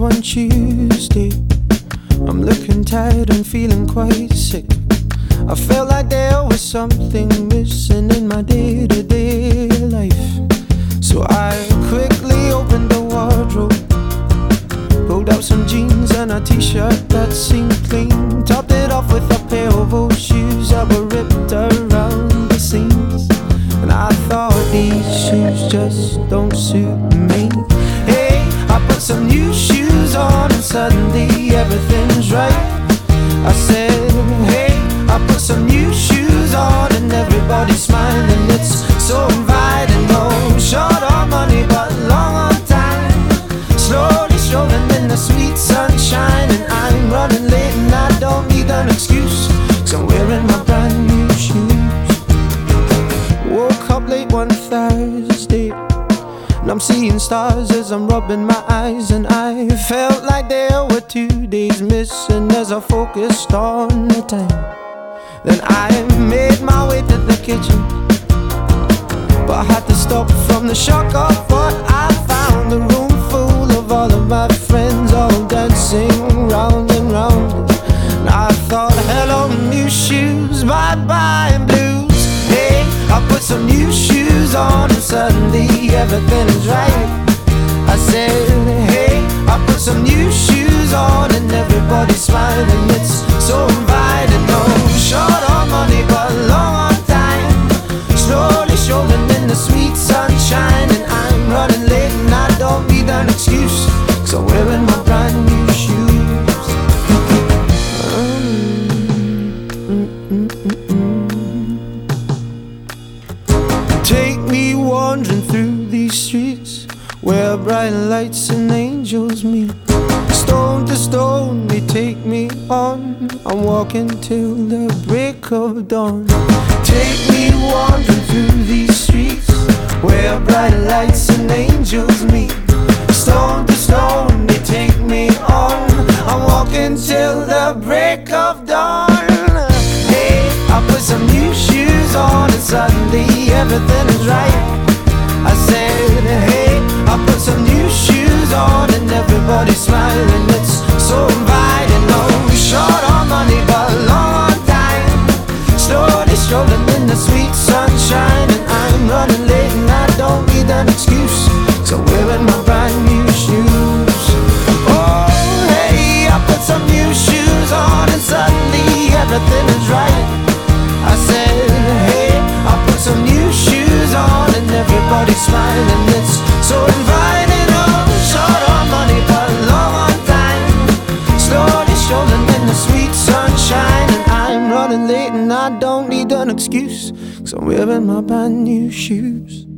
one Tuesday. I'm looking tired and feeling quite sick. I felt like there was something missing in my day-to-day life. So I quickly opened the wardrobe, pulled out some jeans and a t-shirt that seemed clean, topped it off with a pair of old shoes that were ripped around the seams. And I thought, these shoes just don't suit me. Hey, I put some new shoes on and suddenly everything's right. I said, hey, I put some new shoes on and everybody's smiling. It's so inviting. No short on money but long on time, slowly strolling in the sweet sunshine. And I'm running late and I don't need an excuse, 'cause I'm wearing my brand new shoes. Woke up late one Thursday and I'm seeing stars as I'm rubbing my eyes. And I felt like there were 2 days missing as I focused on the time. Then I made my way to the kitchen, but I had to stop from the shock of what I found. A room full of all of my friends, all dancing round and round. And I thought, hello new shoes, bye-bye blues. Hey, I put some new shoes on and suddenly everything is right. I said, hey, I put some new shoes on and everybody's smiling. It's so inviting. No short on money but long on time, slowly strolling in the sweet sunshine. And I'm running late and I don't need an excuse, 'cause I'm wearing my brand new shoes. Take me wandering through these streets where bright lights and angels meet. Stone to stone they take me on, I'm walking till the break of dawn. Take me wandering through these streets where bright lights and angels meet. Stone to stone they take me on, I'm walking till the break of dawn. Hey, I put some new shoes on and suddenly everything is right. I said, hey, I put some new shoes on and everybody's smiling. It's so inviting. No short on money but long on time, slowly strolling in the sweet sunshine. And I'm running late and I don't need an excuse, 'cause I'm wearing my brand new shoes. Oh, hey, I put some new shoes on and suddenly everything is right. I said, hey, I put some new shoes on and everybody's smiling. It's so inviting. Oh, short on money but long on time, slowly strolling in the sweet sunshine. And I'm running late and I don't need an excuse, 'cause I'm wearing my brand new shoes.